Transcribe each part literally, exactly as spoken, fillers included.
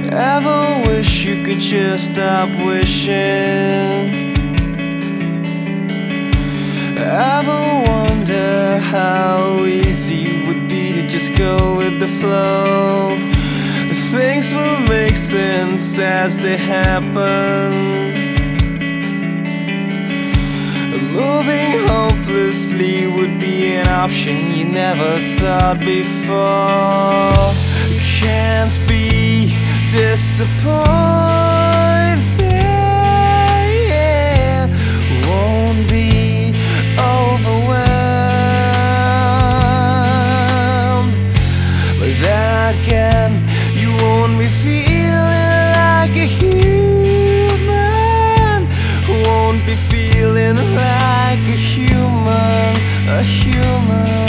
Ever wish you could just stop wishing? Ever wonder how easy it would be to just go with the flow? Things will make sense as they happen. Moving hopelessly would be an option you never thought before. Can't be disappointed, won't be overwhelmed. But then again, you won't be feeling like a human, won't be feeling like a human, a human.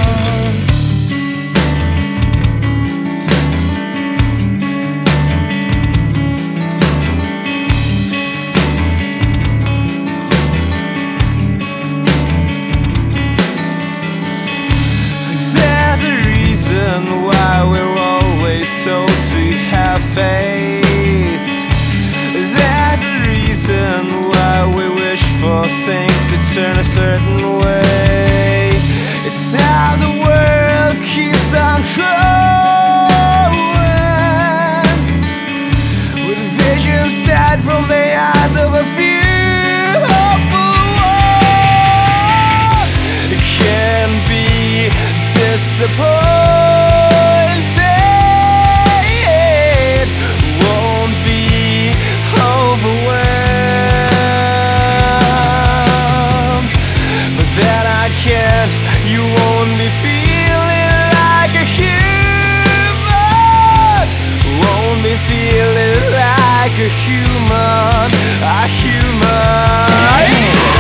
Why we're always told to have faith. There's a reason why we wish for things to turn a certain way. It's how the world keeps on growing, with visions set from the eyes of a few hopeful ones. It can be disappointing, won't be overwhelmed. But then I can't, you won't be feeling like a human, won't be feeling like a human, a human.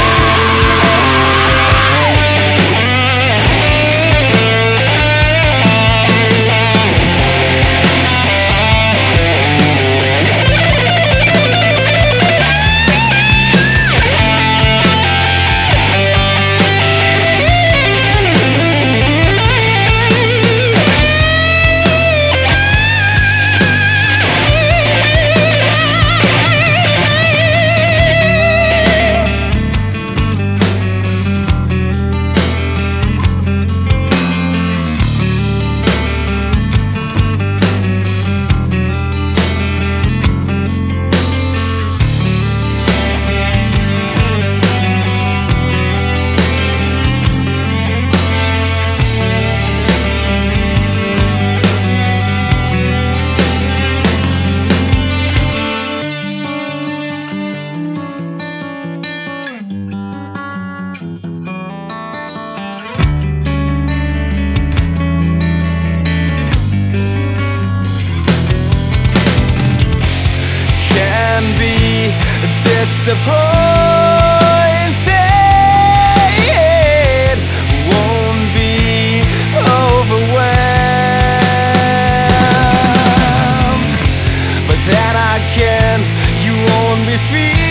Be disappointed, won't be overwhelmed. But then again, you won't be feeling